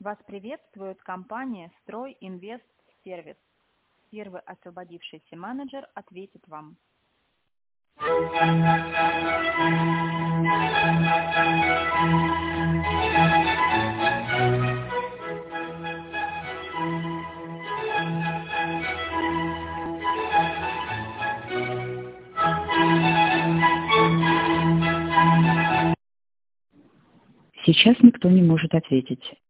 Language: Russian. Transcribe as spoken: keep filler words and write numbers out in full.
Вас приветствует компания «Стройинвестсервис». Первый освободившийся менеджер ответит вам. Сейчас никто не может ответить.